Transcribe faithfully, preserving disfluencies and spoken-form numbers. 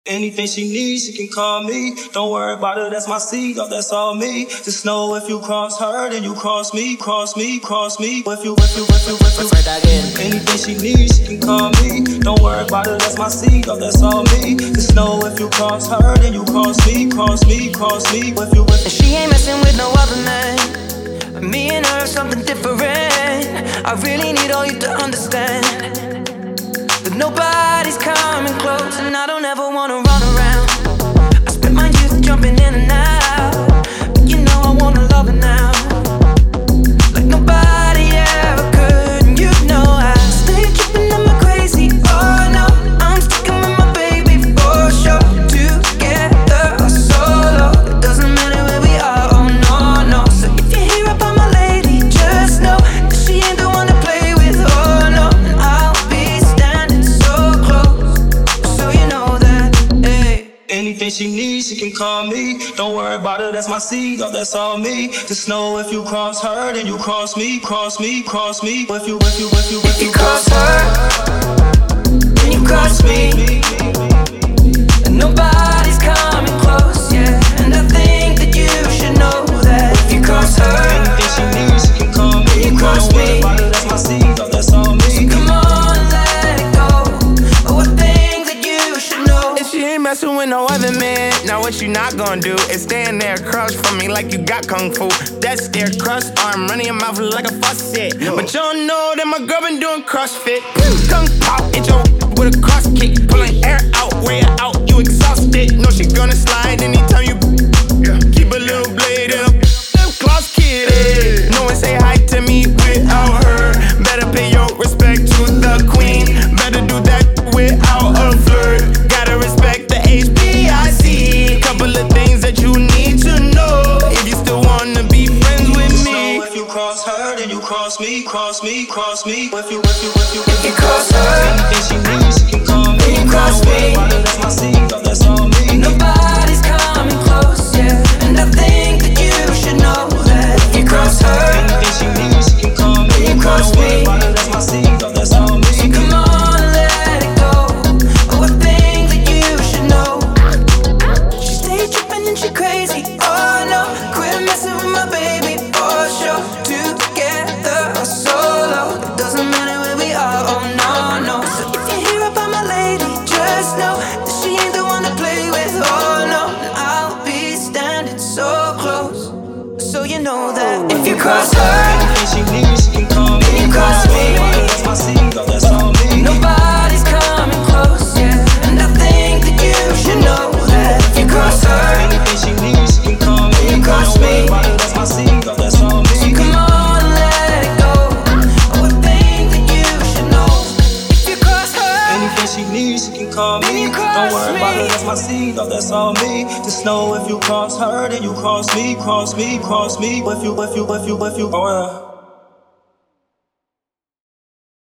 Anything she needs, she can call me. Don't worry about it, that's my seed, oh, that's all me. Just know if you cross her, then you cross me, cross me, cross me. If you, if you, if you, if you, anything she needs, she can call me. Don't worry about it, that's my seed, oh, that's all me. Just know if you cross her, then you cross me, cross me, cross me. If you, if you. She ain't messing with no other man. Me and her, something different. I really need all you to understand that nobody's coming close, and I don't ever wanna run around. I spent my youth jumping in and out, but you know I wanna love her now, like nobody ever could. And you know I stay tripping, am I crazy? Oh no, I'm sticking with my baby for sure. Together or solo, it doesn't matter where we are. Oh no, no. So if you hear about my lady, just know that she ain't the one to play with. Oh no, and I'll be standing so close, so you know that. Hey. Anything she needs, she can call me. Don't worry about it, that's my seed, oh, that's all me. Just know if you cross her, then you cross me, cross me, cross me. If you, if you, if you, if you cross her, then you cross me, and nobody's coming close, yeah. And I think that you should know that if you cross her, anything she needs, she can call me. you cross Don't me. worry about it, that's my seed, oh, that's all me. So come on, let it go. Oh, I think that you should know. If she ain't messing with no other man, now what you not gonna do is stand there across from me like you got kung fu. That stare cross arm running your mouth like a faucet. But you don't know that my girl been doing CrossFit. Kung pop, hit your with a cross kick, pulling air out, way out, you exhausted. No, she gonna slide anytime you keep a little blade in a gloss kid. Hey. No one say hi to me without her. Better pay your respect to the queen. Better do that without a flirt. Gotta respect the H B I C. Couple of things that you need to know if you still wanna be friends with Just me. know if you cross her, then you cross me, cross me, cross me. If you, if you, if you, if you cross her, anything she needs, she can call me. you cross Don't worry me. about it, that's my seed, oh, that's all me. Nobody's coming close, yeah. And I think that you should know that if you cross her, Anything she needs, she can call me. you cross Don't worry me. about it, that's my seed, oh, that's all me. So come on, let it go. Oh, I think that you should know. She stay tripping and she crazy. Oh no, quit messing with my baby for sure. Together or solo, it doesn't matter where we are. Oh no, no. So if you hear about my lady, just know that she ain't the one to play with. Oh no, and I'll be standing so close, so you know that if you cross her, Anything she needs, she can call me. you cross me. Don't worry about it, that's my seed, oh, that's all me. Nobody's coming close, yeah. And I think that you should know that if you cross her, Anything she needs, she can call me. you cross Don't me. worry about it, that's my seed, oh, that's all me. So come on, let it go. Oh, I think that you should know if you cross her. Anything she needs, she can call Then me. you cross Don't worry about me. it, that's my seed, oh, that's all me. Just know if you cross her, then you cross me, cross me, cross me. If you, if you, if you, if you, oh, yeah.